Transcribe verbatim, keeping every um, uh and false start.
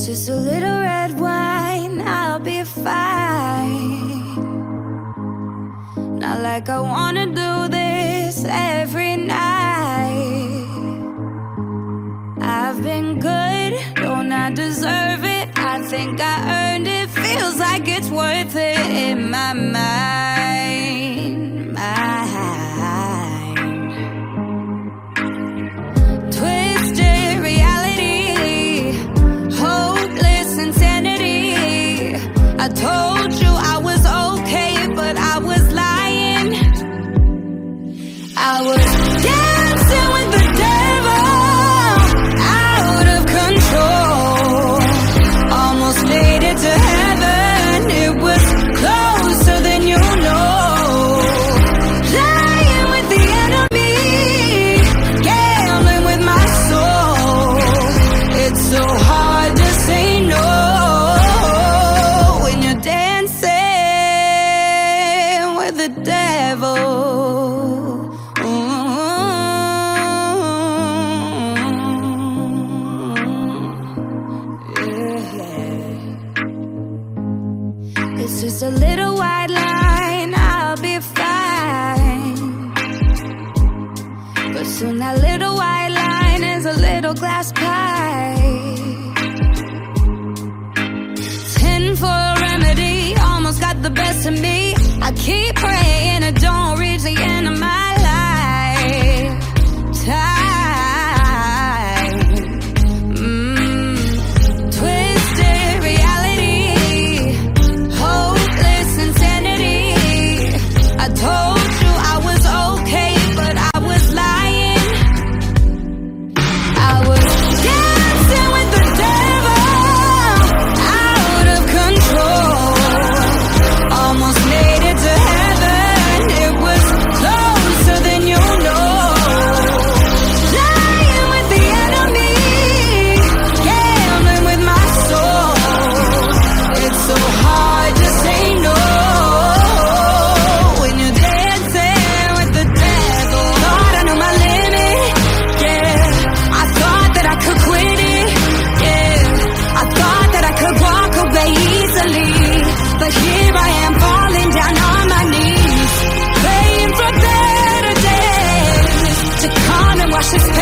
It's just a little red wine, I'll be fine. Not like I wanna do this every night. I've been good, don't I deserve it? I think I earned it, feels like it's worth it in my mind, mind. Twisted reality, hopeless insanity. I told you I was okay, but I was lying. I was dancing with the devil, out of control. Almost made it to heaven, it was closer than you know. Lying with the enemy, gambling with my soul. It's so hard to say no when you're dancing with the devil. It's just a little white line, I'll be fine. But soon that little white line is a little glass pie. Ten for a remedy, almost got the best of me. I keep praying it don't reach the end of my life. Time. Mm. Twisted reality, hopeless insanity. I told you I was okay, but I was lying. I was dancing with the devil, out of control. Almost made it to heaven, it was closer than you know. Lying with the enemy, gambling with my soul. It's so hard to say no when you're dancing with the devil. Thought I knew my limit, yeah. I thought that I could quit it, yeah. I thought that I could walk away easily, but here I am falling down on my knees, praying for better days to come and wash this pain